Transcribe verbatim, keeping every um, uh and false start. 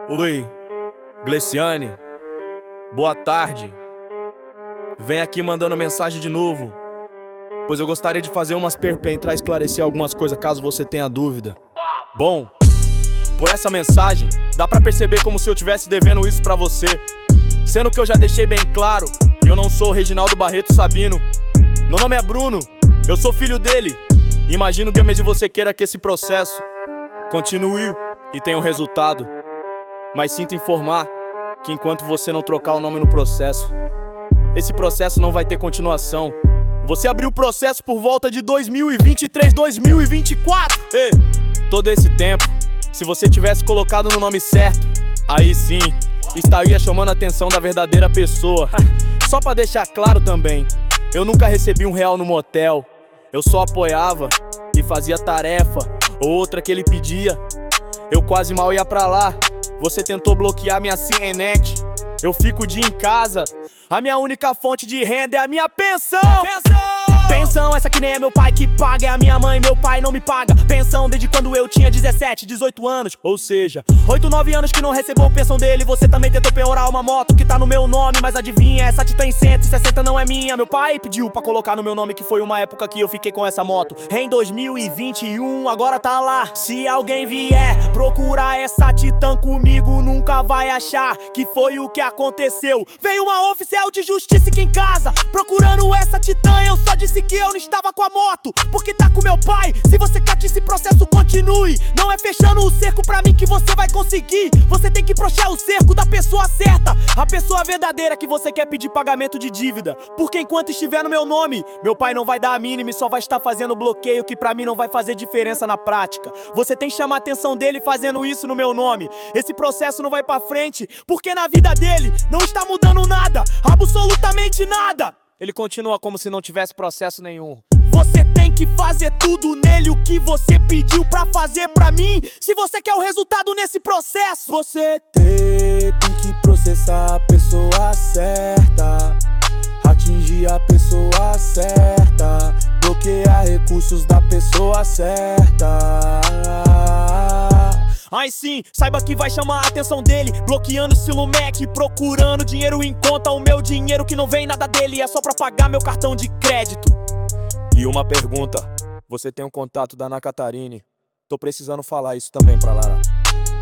Oi, Gleciane, boa tarde. Vem aqui mandando mensagem de novo, pois eu gostaria de fazer umas perguntas pra esclarecer algumas coisas caso você tenha dúvida. Bom, por essa mensagem, dá pra perceber como se eu tivesse devendo isso pra você, sendo que eu já deixei bem claro, eu não sou o Reginaldo Barreto Sabino. Meu nome é Bruno, eu sou filho dele. Imagino que mesmo você queira que esse processo continue e tenha um resultado, mas sinto informar que enquanto você não trocar o nome no processo, esse processo não vai ter continuação. Você abriu o processo por volta de dois mil e vinte e três, dois mil e vinte e quatro. Ei, todo esse tempo, se você tivesse colocado no nome certo, aí sim, estaria chamando a atenção da verdadeira pessoa. Só pra deixar claro também, eu nunca recebi um real no motel. Eu só apoiava e fazia tarefa ou outra que ele pedia. Eu quase mal ia pra lá. Você tentou bloquear minha C N Net. Eu fico o dia em casa. A minha única fonte de renda é a minha pensão. Pensão! Pensão, essa que nem é meu pai que paga. É a minha mãe, meu pai não me paga pensão desde quando eu tinha dezessete, dezoito anos. Ou seja, oito, nove anos que não recebeu pensão dele. Você também tentou penhorar uma moto que tá no meu nome, mas adivinha, essa Titan em cento e sessenta não é minha. Meu pai pediu pra colocar no meu nome, que foi uma época que eu fiquei com essa moto. Em dois mil e vinte e um, agora tá lá. Se alguém vier procurar essa Titan comigo, nunca vai achar que foi o que aconteceu. Veio uma oficial de justiça aqui em casa procurando essa Titan. Eu só disse que eu não estava com a moto, porque tá com meu pai. Se você quer que esse processo continue, não é fechando o cerco pra mim que você vai conseguir. Você tem que prochar o cerco da pessoa certa, a pessoa verdadeira que você quer pedir pagamento de dívida. Porque enquanto estiver no meu nome, meu pai não vai dar a mínima e só vai estar fazendo bloqueio, que pra mim não vai fazer diferença na prática. Você tem que chamar a atenção dele fazendo isso no meu nome. Esse processo não vai pra frente, porque na vida dele não está mudando nada, absolutamente nada. Ele continua como se não tivesse processo nenhum. Você tem que fazer tudo nele o que você pediu pra fazer pra mim, se você quer o resultado nesse processo. Você tem, tem que processar a pessoa certa, atingir a pessoa certa, bloquear recursos da pessoa certa. Aí sim, saiba que vai chamar a atenção dele, bloqueando o Silumec, procurando dinheiro em conta. O meu dinheiro que não vem nada dele, é só pra pagar meu cartão de crédito. E uma pergunta, você tem um contato da Ana Catarine? Tô precisando falar isso também pra Lara.